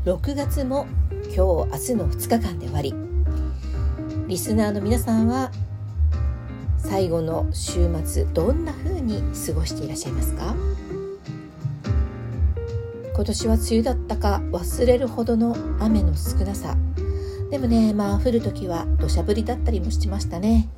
6月も今日明日の2日間で終わり、リスナーの皆さんは最後の週末どんな風に過ごしていらっしゃいますか？今年は梅雨だったか忘れるほどの雨の少なさでもね、降るときは土砂降りだったりもしましたね。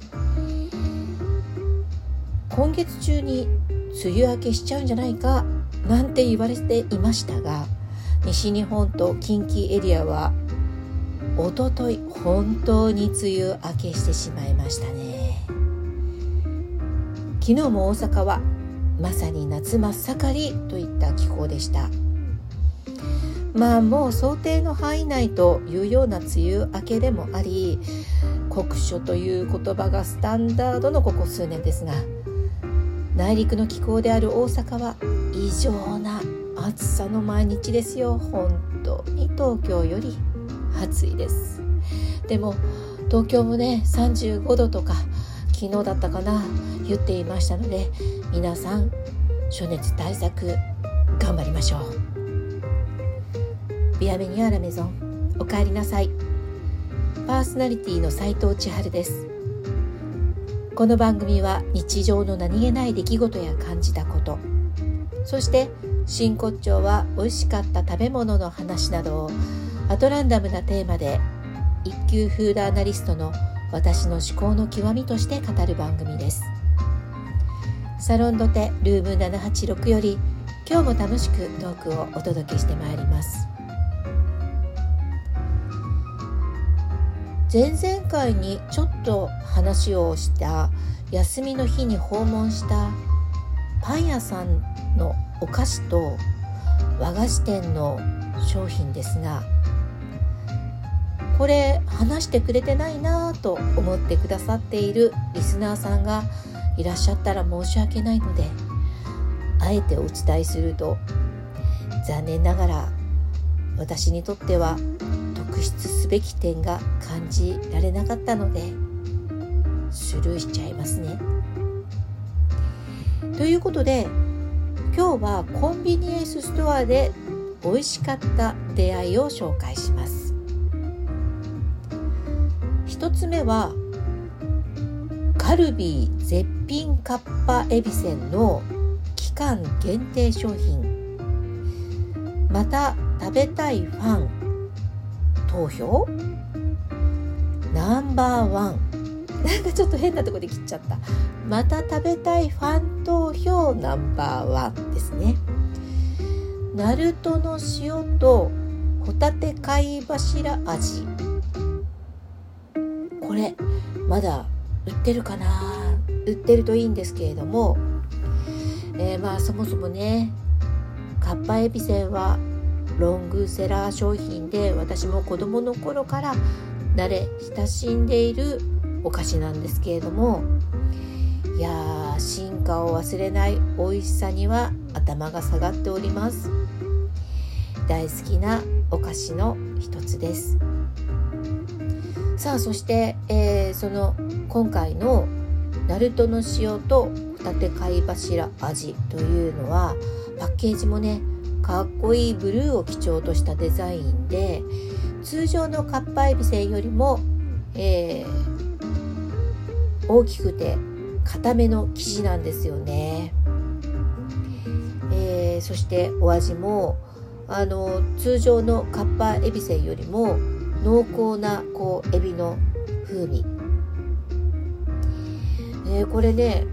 今月中に梅雨明けしちゃうんじゃないかなんて言われていましたが、西日本と近畿エリアはおととい本当に梅雨明けしてしまいましたね。昨日も大阪はまさに夏真っ盛りといった気候でした。もう想定の範囲内というような梅雨明けでもあり、酷暑という言葉がスタンダードのここ数年ですが、内陸の気候である大阪は異常な暑さの毎日ですよ。本当に東京より暑いです。でも東京もね35度とか昨日だったかな言っていましたので、皆さん暑熱対策頑張りましょう。ビアメニュアラメゾン、お帰りなさい。パーソナリティの斉藤千春です。この番組は日常の何気ない出来事や感じたこと、そして真骨頂は美味しかった食べ物の話などをアトランダムなテーマで一級フードアナリストの私の思考の極みとして語る番組です。サロンドテルーム786より今日も楽しくトークをお届けしてまいります。前々回にちょっと話をした休みの日に訪問したパン屋さんのお菓子と和菓子店の商品ですが、これ話してくれてないなと思ってくださっているリスナーさんがいらっしゃったら申し訳ないので、あえてお伝えすると、残念ながら私にとっては特筆すべき点が感じられなかったのでスルーしちゃいますね。ということで今日はコンビニエンスストアで美味しかった出会いを紹介します。一つ目はカルビー絶品カッパエビせんの期間限定商品、また食べたいファン投票ナンバーワン、なんかちょっと変なところで切っちゃった。また食べたいファン投票ナンバーワンですね。ナルトの塩とホタテ貝柱味、これまだ売ってるかな。売ってるといいんですけれども、そもそもねカッパエビせんはロングセラー商品で、私も子供の頃から慣れ親しんでいるお菓子なんですけれども、いや進化を忘れない美味しさには頭が下がっております。大好きなお菓子の一つです。さあそして、その今回のナルトの塩とホタテ貝柱味というのはパッケージもねかっこいいブルーを基調としたデザインで、通常のカッパエビせんよりも、大きくて固めの生地なんですよね。そしてお味も通常のカッパエビせんよりも濃厚なエビの風味、これね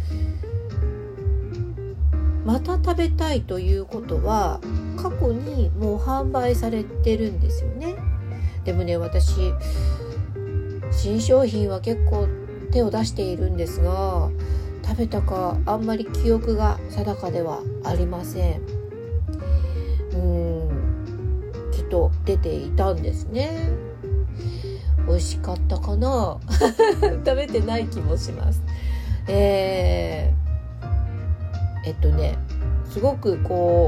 また食べたいということは過去にもう販売されてるんですよね。でもね私新商品は結構手を出しているんですが、食べたかあんまり記憶が定かではありません。きっと出ていたんですね。美味しかったかな食べてない気もします。すごく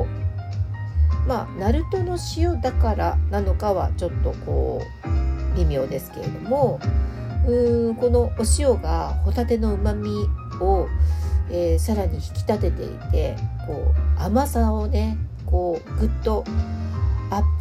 ナルトの塩だからなのかはちょっと微妙ですけれども、このお塩がホタテの旨味を、さらに引き立てていて、甘さをねぐっとアップ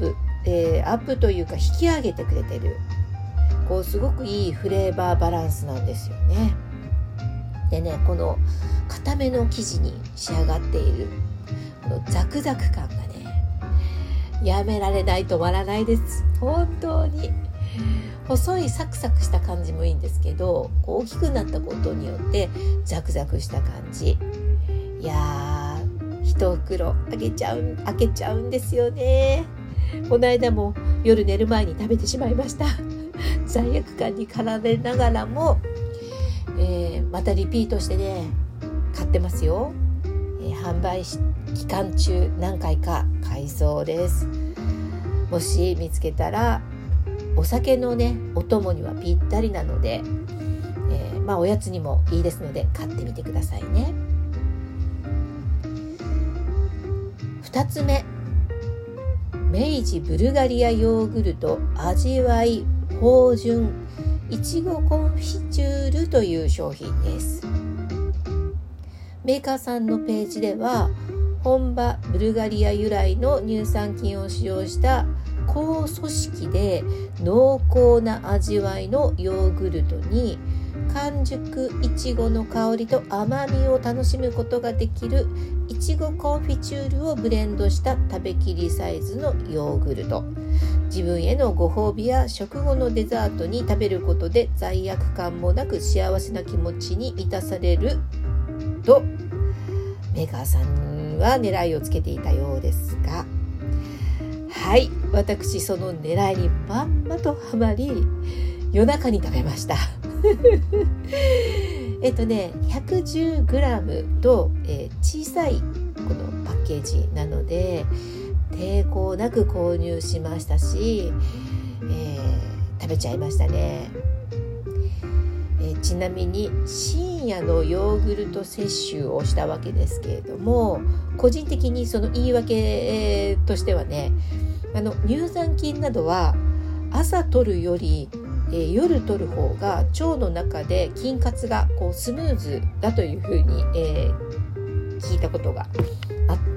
アップというか引き上げてくれてる、こうすごくいいフレーバーバランスなんですよね。でね、この固めの生地に仕上がっているこのザクザク感がね、やめられない、止まらないです。本当に細いサクサクした感じもいいんですけど、こう大きくなったことによってザクザクした感じ、いやー、一袋開けちゃうんですよね。この間も夜寝る前に食べてしまいました。罪悪感に駆られながらも、またリピートしてね買ってますよ。販売期間中何回か買いそうです。もし見つけたらお酒のねお供にはぴったりなので、おやつにもいいですので買ってみてくださいね。2つ目、明治ブルガリアヨーグルト味わい芳醇いちごコンフィチュールという商品です。メーカーさんのページでは本場ブルガリア由来の乳酸菌を使用した高組織で濃厚な味わいのヨーグルトに完熟いちごの香りと甘みを楽しむことができるいちごコンフィチュールをブレンドした食べきりサイズのヨーグルト。自分へのご褒美や食後のデザートに食べることで罪悪感もなく幸せな気持ちに満たされるとメーカーさんは狙いをつけていたようですが、はい、私その狙いにまんまとハマり夜中に食べました。110g と、小さいこのパッケージなので抵抗なく購入しましたし、食べちゃいましたね。ちなみに深夜のヨーグルト摂取をしたわけですけれども、個人的にその言い訳、としてはね、乳酸菌などは朝取るより、夜取る方が腸の中で菌活がこうスムーズだというふうに、聞いたことがあって、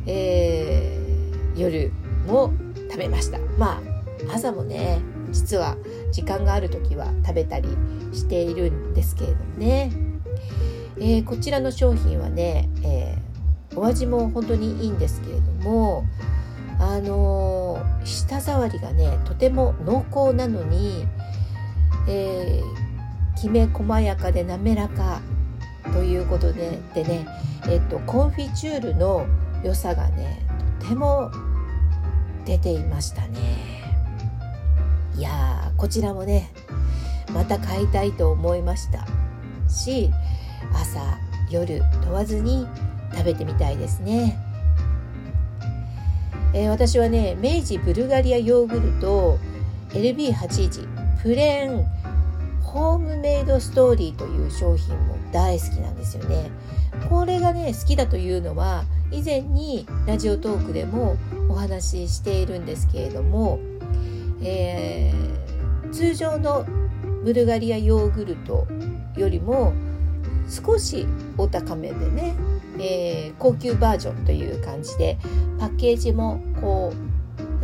夜も食べました。朝もね実は時間がある時は食べたりしているんですけれどもね、こちらの商品はね、お味も本当にいいんですけれども、舌触りがねとても濃厚なのに、きめ細やかで滑らかということでね、コンフィチュールの良さがねとても出ていましたね。いやー、こちらもねまた買いたいと思いましたし、朝夜問わずに食べてみたいですね。私はね明治ブルガリアヨーグルト LB81 プレーンホームメイドストーリーという商品も大好きなんですよね。これがね好きだというのは以前にラジオトークでもお話ししているんですけれども、通常のブルガリアヨーグルトよりも少しお高めでね、高級バージョンという感じでパッケージもこう、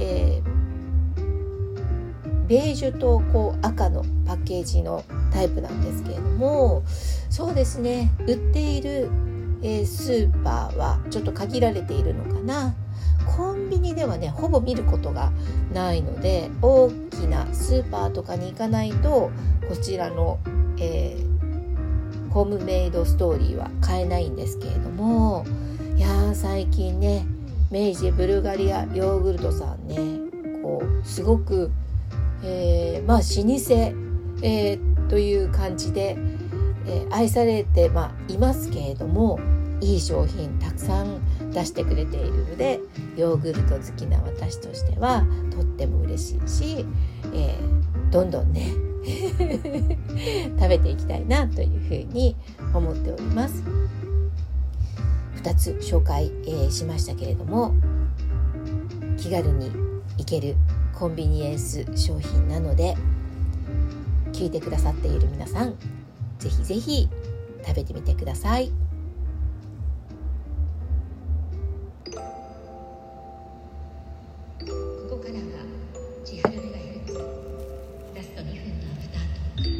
ベージュとこう赤のパッケージのタイプなんですけれども、そうですね、売っている、スーパーはちょっと限られているのかな。コンビニではねほぼ見ることがないので、大きなスーパーとかに行かないとこちらの、ホームメイドストーリーは買えないんですけれども、いやー最近ね明治ブルガリアヨーグルトさんねこうすごく、老舗、という感じで、愛されて、いますけれども、いい商品たくさん出してくれているので、ヨーグルト好きな私としてはとっても嬉しいし、どんどんね食べていきたいなというふうに思っております。2つ紹介、しましたけれども、気軽に行けるコンビニエンス商品なので、聞いてくださっている皆さんぜひぜひ食べてみてください。ごくからは千春でがいるラスト2分のアフタート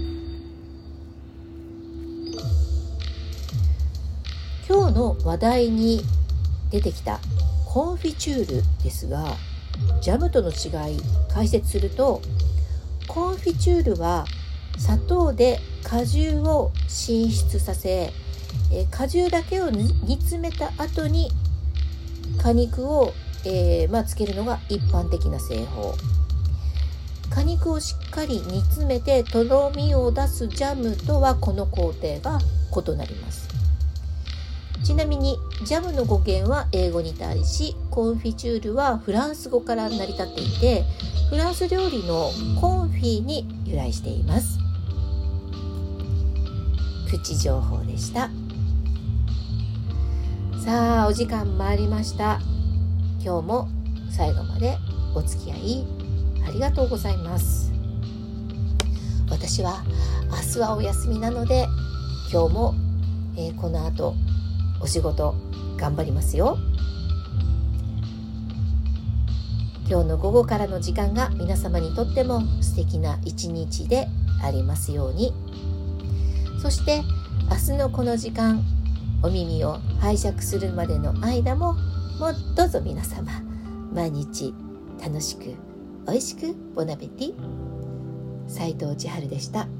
ーク。今日の話題に出てきたコンフィチュールですが、ジャムとの違い解説すると、コンフィチュールは砂糖で果汁を進出させ、果汁だけを煮詰めた後に果肉を、つけるのが一般的な製法。果肉をしっかり煮詰めてとろみを出すジャムとはこの工程が異なります。ちなみにジャムの語源は英語に対し、コンフィチュールはフランス語から成り立っていて、フランス料理のコンフィに由来しています。プチ情報でした。さあ、お時間参りました。今日も最後までお付き合いありがとうございます。私は明日はお休みなので、今日も、この後お仕事頑張りますよ。今日の午後からの時間が皆様にとっても素敵な一日でありますように。そして明日のこの時間、お耳を拝借するまでの間も、どうぞ皆様毎日楽しくおいしくボナペティ。斉藤千春でした。